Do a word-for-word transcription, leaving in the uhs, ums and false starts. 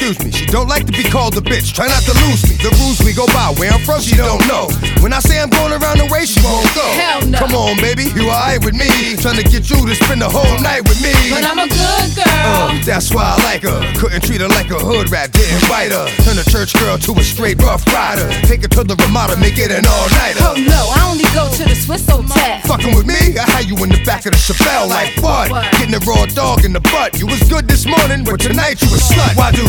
excuse me. She don't like to be called a bitch, try not to lose me. The rules we go by, where I'm from, she don't know. When I say I'm going around the way, she won't go. Hell no. Come on, baby, you alright with me? Trying to get you to spend the whole night with me. But I'm a good girl. Uh, that's why I like her. Couldn't treat her like a hood rat, didn't bite her. Turn a church girl to a straight rough rider. Take her to the Ramada, make it an all-nighter. Oh no, I only go to the Swiss Hotel. Fucking with me, I had you in the back of the Chappelle like what? Getting a raw dog in the butt. You was good this morning, but tonight you a slut. Why do